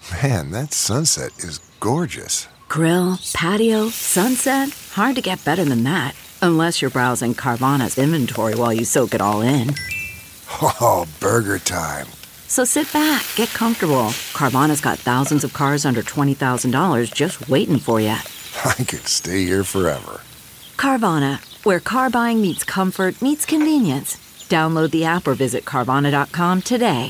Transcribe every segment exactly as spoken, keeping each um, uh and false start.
Man, that sunset is gorgeous. Grill, patio, sunset. Hard to get better than that. Unless you're browsing Carvana's inventory while you soak it all in. Oh, burger time. So sit back, get comfortable. Carvana's got thousands of cars under twenty thousand dollars just waiting for you. I could stay here forever. Carvana, where car buying meets comfort, meets convenience. Download the app or visit Carvana dot com today.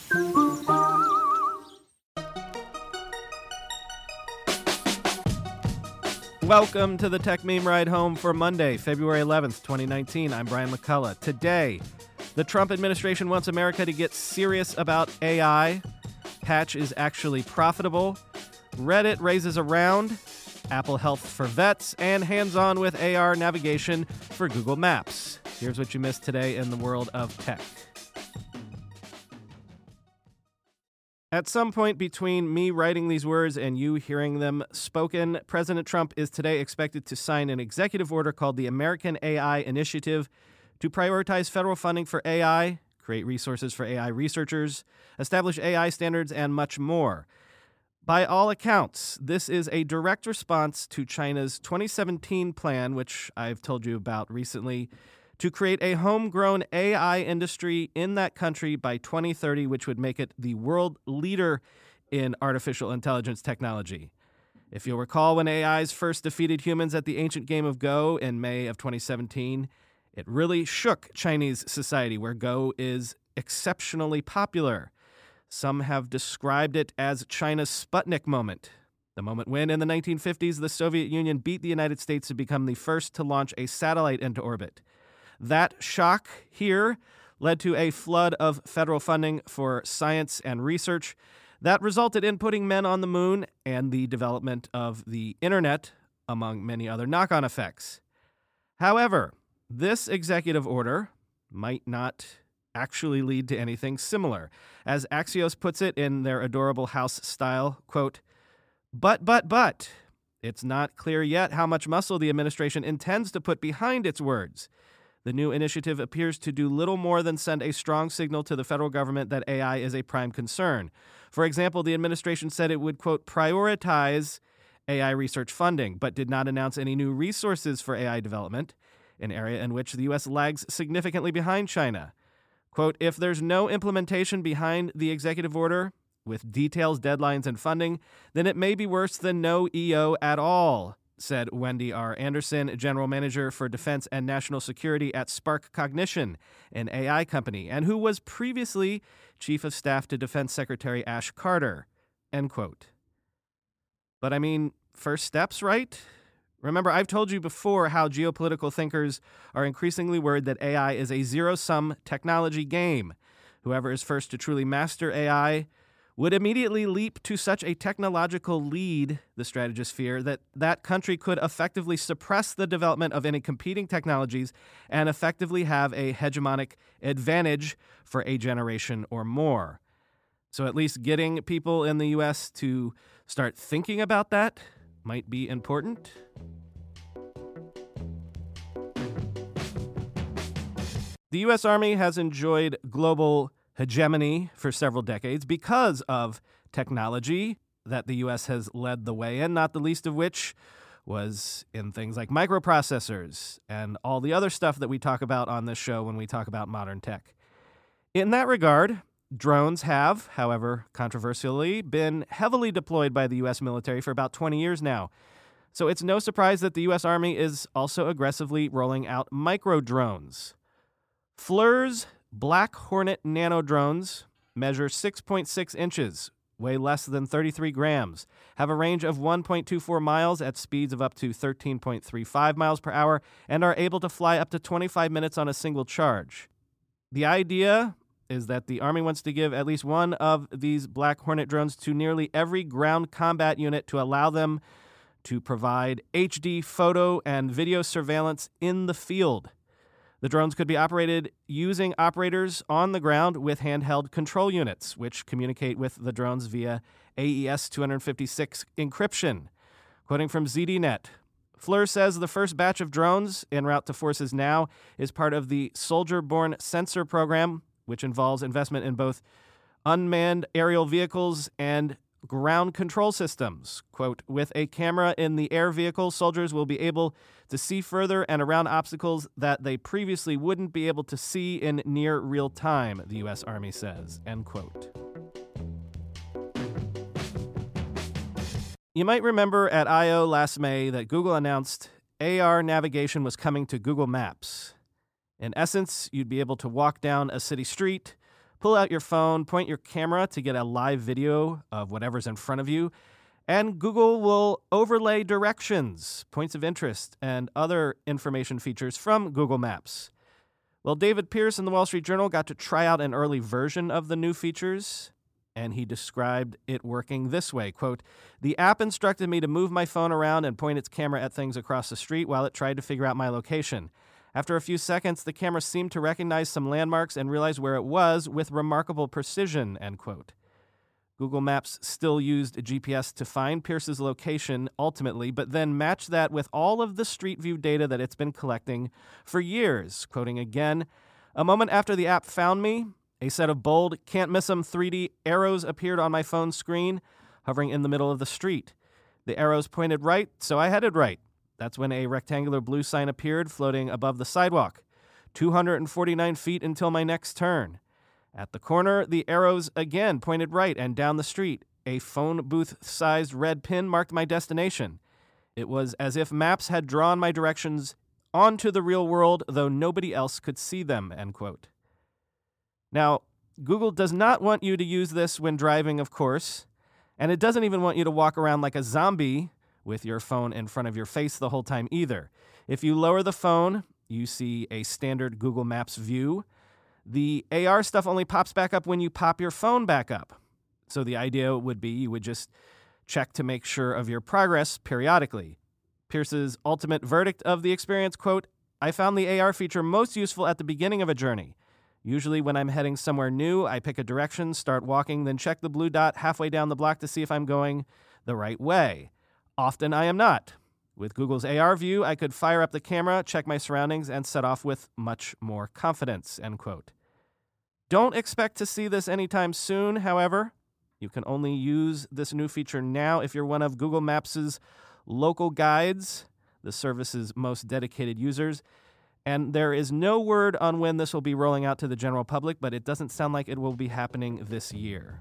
Welcome to the Tech Meme Ride Home for Monday, February eleventh, twenty nineteen. I'm Brian McCullough. Today, the Trump administration wants America to get serious about A I. Patch is actually profitable. Reddit raises a round. Apple Health for vets. And hands-on with A R navigation for Google Maps. Here's what you missed today in the world of tech. At some point between me writing these words and you hearing them spoken, President Trump is today expected to sign an executive order called the American A I Initiative to prioritize federal funding for A I, create resources for A I researchers, establish A I standards, and much more. By all accounts, this is a direct response to China's twenty seventeen plan, which I've told you about recently, to create a homegrown A I industry in that country by twenty thirty, which would make it the world leader in artificial intelligence technology. If you'll recall, when A Is first defeated humans at the ancient game of Go in May of twenty seventeen, it really shook Chinese society, where Go is exceptionally popular. Some have described it as China's Sputnik moment, the moment when, in the nineteen fifties, the Soviet Union beat the United States to become the first to launch a satellite into orbit. That shock here led to a flood of federal funding for science and research that resulted in putting men on the moon and the development of the internet, among many other knock-on effects. However, this executive order might not actually lead to anything similar. As Axios puts it in their adorable house style, quote, but, but, but, it's not clear yet how much muscle the administration intends to put behind its words. The new initiative appears to do little more than send a strong signal to the federal government that A I is a prime concern. For example, the administration said it would, quote, prioritize A I research funding, but did not announce any new resources for A I development, an area in which the U S lags significantly behind China. Quote, if there's no implementation behind the executive order, with details, deadlines, and funding, then it may be worse than no E O at all, said Wendy R. Anderson, General Manager for Defense and National Security at Spark Cognition, an A I company, and who was previously Chief of Staff to Defense Secretary Ash Carter, end quote. But I mean, first steps, right? Remember, I've told you before how geopolitical thinkers are increasingly worried that A I is a zero-sum technology game. Whoever is first to truly master A I would immediately leap to such a technological lead, the strategists fear, that that country could effectively suppress the development of any competing technologies and effectively have a hegemonic advantage for a generation or more. So at least getting people in the U S to start thinking about that might be important. The U S Army has enjoyed global hegemony for several decades because of technology that the U S has led the way in, not the least of which was in things like microprocessors and all the other stuff that we talk about on this show when we talk about modern tech. In that regard, drones have, however controversially, been heavily deployed by the U S military for about twenty years now. So it's no surprise that the U S Army is also aggressively rolling out micro-drones. F L I R's Black Hornet nano drones measure six point six inches, weigh less than thirty-three grams, have a range of one point two four miles at speeds of up to thirteen point three five miles per hour, and are able to fly up to twenty-five minutes on a single charge. The idea is that the Army wants to give at least one of these Black Hornet drones to nearly every ground combat unit to allow them to provide H D photo and video surveillance in the field. The drones could be operated using operators on the ground with handheld control units, which communicate with the drones via A E S two fifty-six encryption. Quoting from Z D Net, F L I R says the first batch of drones en route to forces now is part of the Soldier-Borne Sensor program, which involves investment in both unmanned aerial vehicles and ground control systems. Quote, with a camera in the air vehicle, soldiers will be able to see further and around obstacles that they previously wouldn't be able to see in near real time, the U S Army says, end quote. You might remember at I O last May that Google announced A R navigation was coming to Google Maps. In essence, you'd be able to walk down a city street, pull out your phone, point your camera to get a live video of whatever's in front of you, and Google will overlay directions, points of interest, and other information features from Google Maps. Well, David Pierce in the Wall Street Journal got to try out an early version of the new features, and he described it working this way, quote, the app instructed me to move my phone around and point its camera at things across the street while it tried to figure out my location. After a few seconds, the camera seemed to recognize some landmarks and realize where it was with remarkable precision, end quote. Google Maps still used G P S to find Pierce's location ultimately, but then matched that with all of the Street View data that it's been collecting for years. Quoting again, a moment after the app found me, a set of bold, can't miss 'em three D arrows appeared on my phone screen, hovering in the middle of the street. The arrows pointed right, so I headed right. That's when a rectangular blue sign appeared floating above the sidewalk. two hundred forty-nine feet until my next turn. At the corner, the arrows again pointed right and down the street. A phone booth-sized red pin marked my destination. It was as if Maps had drawn my directions onto the real world, though nobody else could see them, end quote. Now, Google does not want you to use this when driving, of course, and it doesn't even want you to walk around like a zombie with your phone in front of your face the whole time either. If you lower the phone, you see a standard Google Maps view. The A R stuff only pops back up when you pop your phone back up. So the idea would be you would just check to make sure of your progress periodically. Pierce's ultimate verdict of the experience, quote, I found the A R feature most useful at the beginning of a journey. Usually when I'm heading somewhere new, I pick a direction, start walking, then check the blue dot halfway down the block to see if I'm going the right way. Often I am not. With Google's A R view, I could fire up the camera, check my surroundings, and set off with much more confidence, end quote. Don't expect to see this anytime soon, however. You can only use this new feature now if you're one of Google Maps' local guides, the service's most dedicated users. And there is no word on when this will be rolling out to the general public, but it doesn't sound like it will be happening this year.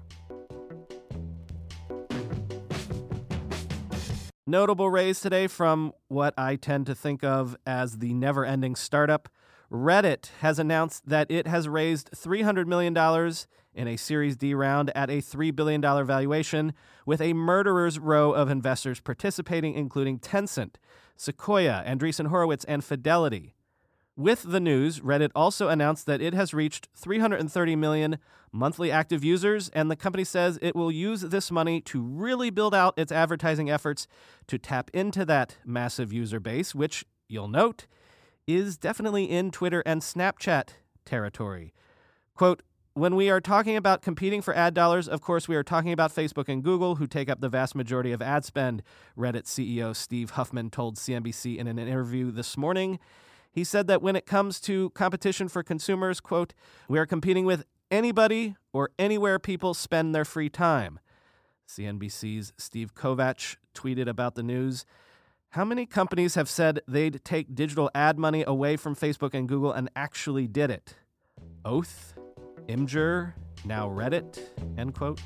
Notable raise today from what I tend to think of as the never-ending startup. Reddit has announced that it has raised three hundred million dollars in a Series D round at a three billion dollars valuation, with a murderer's row of investors participating, including Tencent, Sequoia, Andreessen Horowitz, and Fidelity. With the news, Reddit also announced that it has reached three hundred thirty million monthly active users, and the company says it will use this money to really build out its advertising efforts to tap into that massive user base, which, you'll note, is definitely in Twitter and Snapchat territory. Quote, when we are talking about competing for ad dollars, of course, we are talking about Facebook and Google, who take up the vast majority of ad spend, Reddit C E O Steve Huffman told C N B C in an interview this morning. He said that when it comes to competition for consumers, quote, we are competing with anybody or anywhere people spend their free time. C N B C's Steve Kovach tweeted about the news. How many companies have said they'd take digital ad money away from Facebook and Google and actually did it? Oath, Imgur, now Reddit, end quote.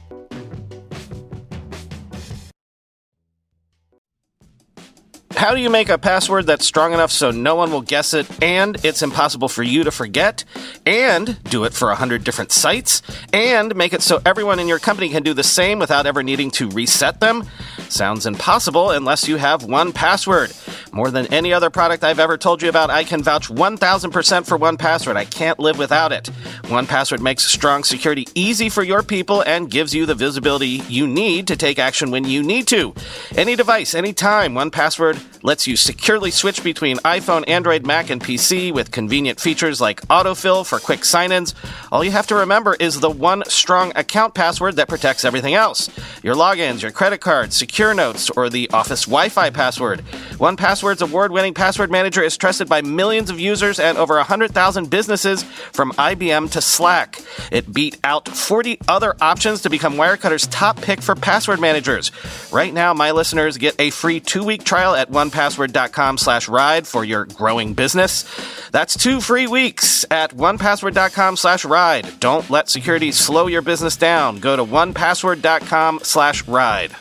How do you make a password that's strong enough so no one will guess it, and it's impossible for you to forget, and do it for a hundred different sites, and make it so everyone in your company can do the same without ever needing to reset them? Sounds impossible unless you have one password. More than any other product I've ever told you about, I can vouch one thousand percent for one password. I can't live without it. one password makes strong security easy for your people and gives you the visibility you need to take action when you need to. Any device, anytime, one password lets you securely switch between iPhone, Android, Mac, and P C with convenient features like autofill for quick sign-ins. All you have to remember is the one strong account password that protects everything else. Your logins, your credit cards, secure notes, or the Office Wi-Fi password. one password Password's award-winning password manager is trusted by millions of users and over one hundred thousand businesses from I B M to Slack. It beat out forty other options to become Wirecutter's top pick for password managers. Right now, my listeners get a free two-week trial at one password dot com slash ride for your growing business. That's two free weeks at one password dot com slash ride. Don't let security slow your business down. Go to one password dot com slash ride.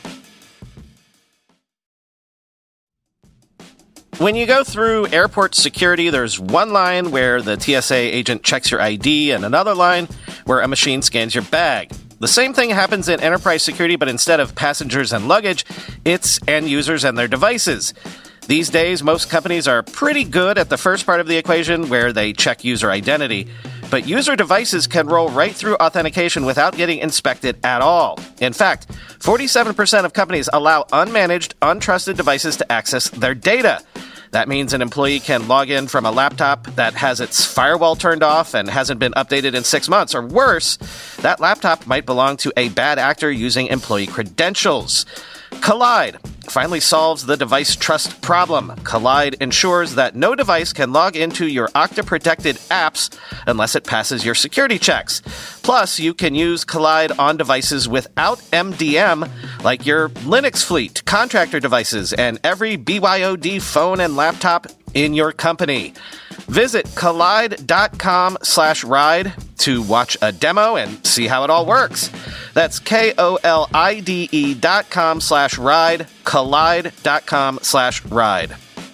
When you go through airport security, there's one line where the T S A agent checks your I D and another line where a machine scans your bag. The same thing happens in enterprise security, but instead of passengers and luggage, it's end users and their devices. These days, most companies are pretty good at the first part of the equation where they check user identity, but user devices can roll right through authentication without getting inspected at all. In fact, forty-seven percent of companies allow unmanaged, untrusted devices to access their data. That means an employee can log in from a laptop that has its firewall turned off and hasn't been updated in six months. Or worse, that laptop might belong to a bad actor using employee credentials. Kolide finally solves the device trust problem. Kolide ensures that no device can log into your Okta-protected apps unless it passes your security checks. Plus, you can use Kolide on devices without M D M, like your Linux fleet, contractor devices, and every B Y O D phone and laptop in your company. Visit kolide dot com slash ride to watch a demo and see how it all works. That's K O L I D E dot com slash ride, kolide dot com slash ride.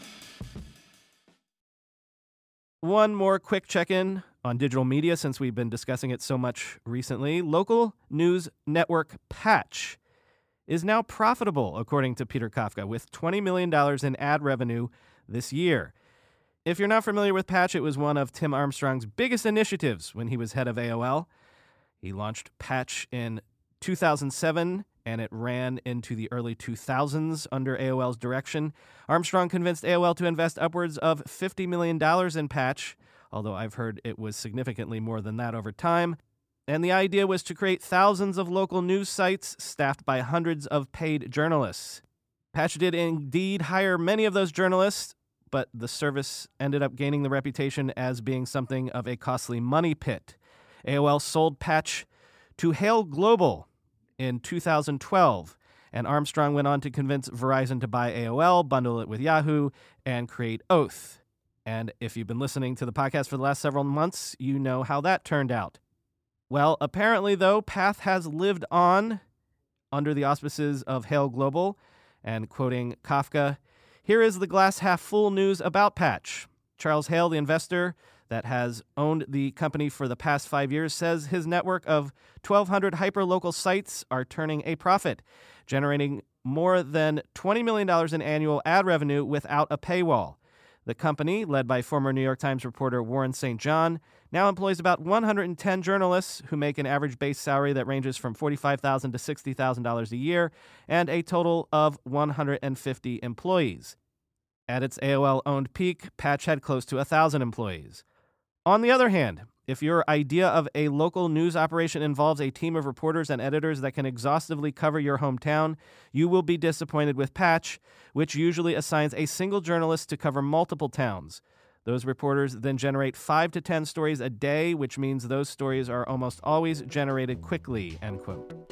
One more quick check-in on digital media since we've been discussing it so much recently. Local news network Patch is now profitable, according to Peter Kafka, with twenty million dollars in ad revenue this year. If you're not familiar with Patch, it was one of Tim Armstrong's biggest initiatives when he was head of A O L. He launched Patch in two thousand seven, and it ran into the early two thousands under A O L's direction. Armstrong convinced A O L to invest upwards of fifty million dollars in Patch, although I've heard it was significantly more than that over time. And the idea was to create thousands of local news sites staffed by hundreds of paid journalists. Patch did indeed hire many of those journalists, but the service ended up gaining the reputation as being something of a costly money pit. A O L sold Patch to Hale Global in two thousand twelve, and Armstrong went on to convince Verizon to buy A O L, bundle it with Yahoo, and create Oath. And if you've been listening to the podcast for the last several months, you know how that turned out. Well, apparently, though, Path has lived on under the auspices of Hale Global, and quoting Kafka, here is the glass half full news about Patch. Charles Hale, the investor that has owned the company for the past five years, says his network of twelve hundred hyperlocal sites are turning a profit, generating more than twenty million dollars in annual ad revenue without a paywall. The company, led by former New York Times reporter Warren Saint John, now employs about one hundred ten journalists who make an average base salary that ranges from forty-five thousand dollars to sixty thousand dollars a year, and a total of one hundred fifty employees. At its A O L-owned peak, Patch had close to one thousand employees. On the other hand, if your idea of a local news operation involves a team of reporters and editors that can exhaustively cover your hometown, you will be disappointed with Patch, which usually assigns a single journalist to cover multiple towns. Those reporters then generate five to ten stories a day, which means those stories are almost always generated quickly, end quote.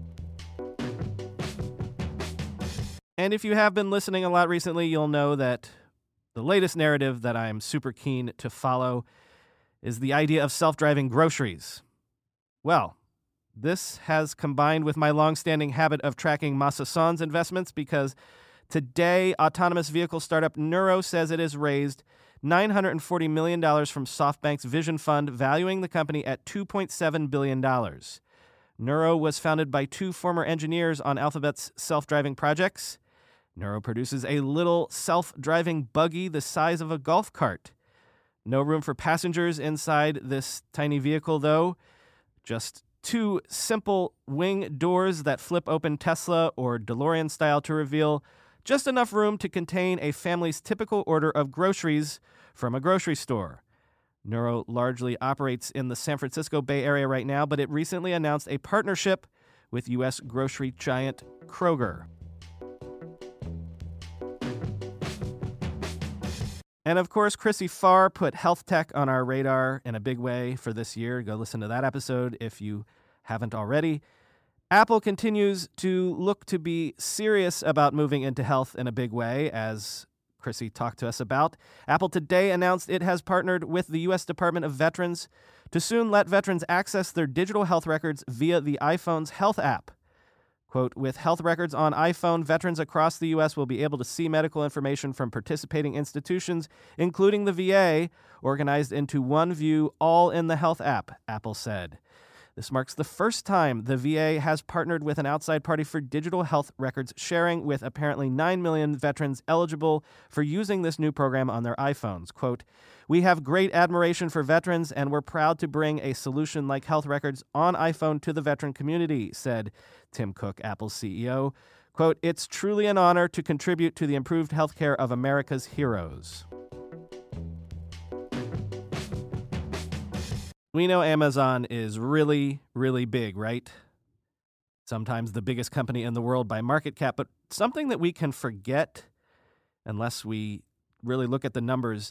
And if you have been listening a lot recently, you'll know that the latest narrative that I'm super keen to follow is the idea of self-driving groceries. Well, this has combined with my long-standing habit of tracking Masa Son's investments because today, autonomous vehicle startup Nuro says it has raised nine hundred forty million dollars from SoftBank's Vision Fund, valuing the company at two point seven billion dollars. Nuro was founded by two former engineers on Alphabet's self-driving projects. Nuro produces a little self-driving buggy the size of a golf cart. No room for passengers inside this tiny vehicle, though. Just two simple wing doors that flip open Tesla or DeLorean style to reveal just enough room to contain a family's typical order of groceries from a grocery store. Nuro largely operates in the San Francisco Bay Area right now, but it recently announced a partnership with U S grocery giant Kroger. And of course, Chrissy Farr put health tech on our radar in a big way for this year. Go listen to that episode if you haven't already. Apple continues to look to be serious about moving into health in a big way, as Chrissy talked to us about. Apple today announced it has partnered with the U S Department of Veterans to soon let veterans access their digital health records via the iPhone's Health app. Quote, with health records on iPhone, veterans across the U S will be able to see medical information from participating institutions, including the V A, organized into one view, all in the Health app, Apple said. This marks the first time the V A has partnered with an outside party for digital health records sharing, with apparently nine million veterans eligible for using this new program on their iPhones. Quote, we have great admiration for veterans, and we're proud to bring a solution like health records on iPhone to the veteran community, said Tim Cook, Apple's C E O. Quote, it's truly an honor to contribute to the improved healthcare of America's heroes. We know Amazon is really, really big, right? Sometimes the biggest company in the world by market cap, but something that we can forget, unless we really look at the numbers,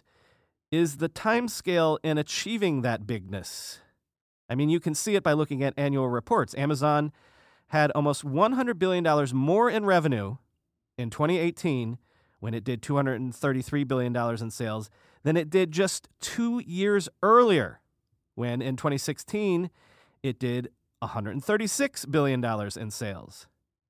is the time scale in achieving that bigness. I mean, you can see it by looking at annual reports. Amazon had almost one hundred billion dollars more in revenue in twenty eighteen, when it did two hundred thirty-three billion dollars in sales, than it did just two years earlier, when in twenty sixteen, it did one hundred thirty-six billion dollars in sales.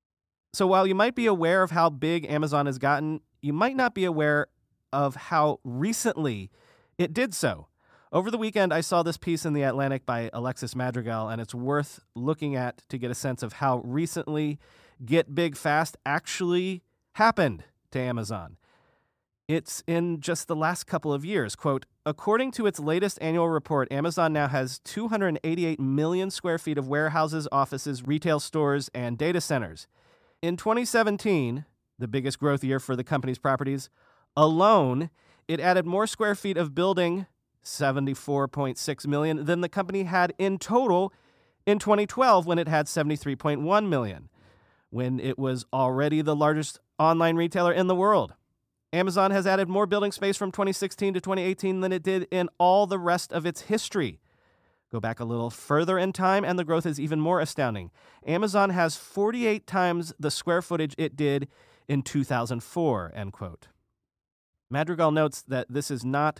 So while you might be aware of how big Amazon has gotten, you might not be aware of how recently it did so. Over the weekend, I saw this piece in The Atlantic by Alexis Madrigal, and it's worth looking at to get a sense of how recently Get Big Fast actually happened to Amazon. It's in just the last couple of years. Quote, according to its latest annual report, Amazon now has two hundred eighty-eight million square feet of warehouses, offices, retail stores, and data centers. In twenty seventeen, the biggest growth year for the company's properties, alone, it added more square feet of building, seventy-four point six million, than the company had in total in twenty twelve, when it had seventy-three point one million, when it was already the largest online retailer in the world. Amazon has added more building space from twenty sixteen to twenty eighteen than it did in all the rest of its history. Go back a little further in time, and the growth is even more astounding. Amazon has forty-eight times the square footage it did in two thousand four, end quote. Madrigal notes that this is not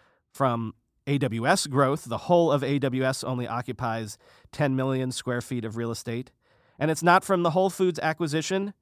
from A W S growth. The whole of A W S only occupies ten million square feet of real estate. And it's not from the Whole Foods acquisition.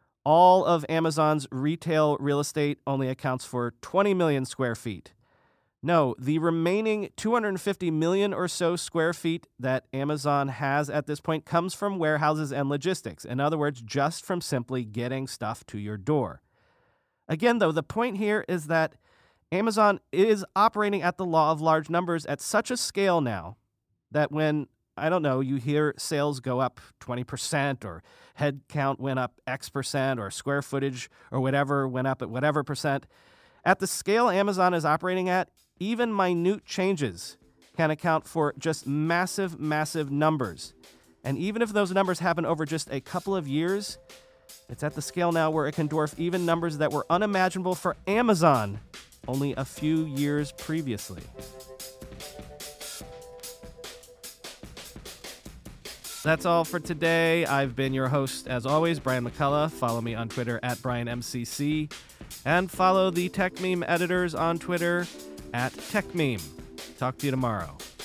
All of Amazon's retail real estate only accounts for twenty million square feet. No, the remaining two hundred fifty million or so square feet that Amazon has at this point comes from warehouses and logistics. In other words, just from simply getting stuff to your door. Again, though, the point here is that Amazon is operating at the law of large numbers at such a scale now that when, I don't know, you hear sales go up twenty percent, or head count went up X percent, or square footage or whatever went up at whatever percent, at the scale Amazon is operating at, even minute changes can account for just massive, massive numbers. And even if those numbers happen over just a couple of years, it's at the scale now where it can dwarf even numbers that were unimaginable for Amazon only a few years previously. That's all for today. I've been your host, as always, Brian McCullough. Follow me on Twitter at Brian M C C. And follow the Tech Meme editors on Twitter at TechMeme. Talk to you tomorrow.